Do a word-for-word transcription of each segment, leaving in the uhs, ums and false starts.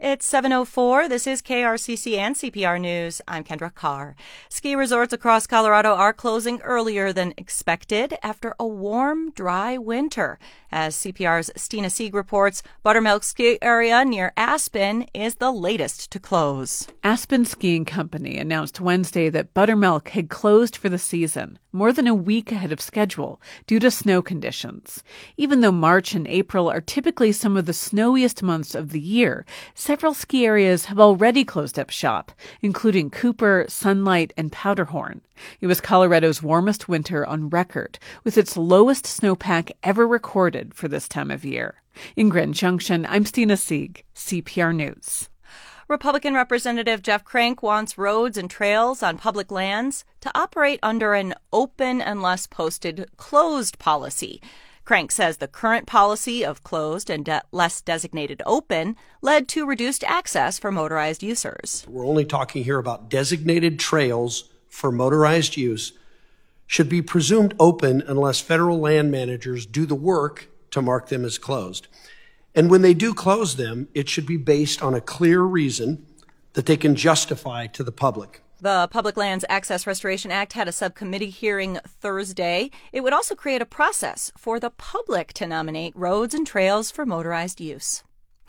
It's seven oh four. This is K R C C and C P R News. I'm Kendra Carr. Ski resorts across Colorado are closing earlier than expected after a warm, dry winter. As C P R's Stina Sieg reports, Buttermilk Ski Area near Aspen is the latest to close. Aspen Skiing Company announced Wednesday that Buttermilk had closed for the season, more than a week ahead of schedule, due to snow conditions. Even though March and April are typically some of the snowiest months of the year, several ski areas have already closed up shop, including Cooper, Sunlight, and Powderhorn. It was Colorado's warmest winter on record, with its lowest snowpack ever recorded for this time of year. In Grand Junction, I'm Stina Sieg, C P R News. Republican Representative Jeff Crank wants roads and trails on public lands to operate under an open unless posted closed policy. Crank says the current policy of closed and de- less designated open led to reduced access for motorized users. We're only talking here about designated trails for motorized use should be presumed open unless federal land managers do the work to mark them as closed. And when they do close them, it should be based on a clear reason that they can justify to the public. The Public Lands Access Restoration Act had a subcommittee hearing Thursday. It would also create a process for the public to nominate roads and trails for motorized use.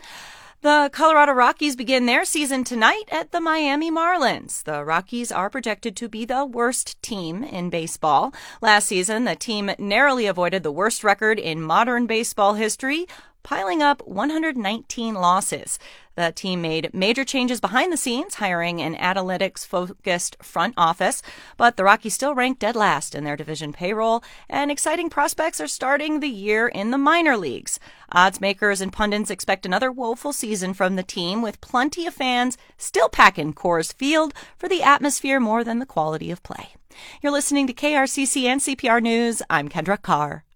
The Colorado Rockies begin their season tonight at the Miami Marlins. The Rockies are projected to be the worst team in baseball. Last season, the team narrowly avoided the worst record in modern baseball history, piling up one hundred nineteen losses. The team made major changes behind the scenes, hiring an analytics-focused front office, but the Rockies still rank dead last in their division payroll, and exciting prospects are starting the year in the minor leagues. Odds makers and pundits expect another woeful season from the team, with plenty of fans still packing Coors Field for the atmosphere more than the quality of play. You're listening to K R C C and C P R News. I'm Kendra Carr.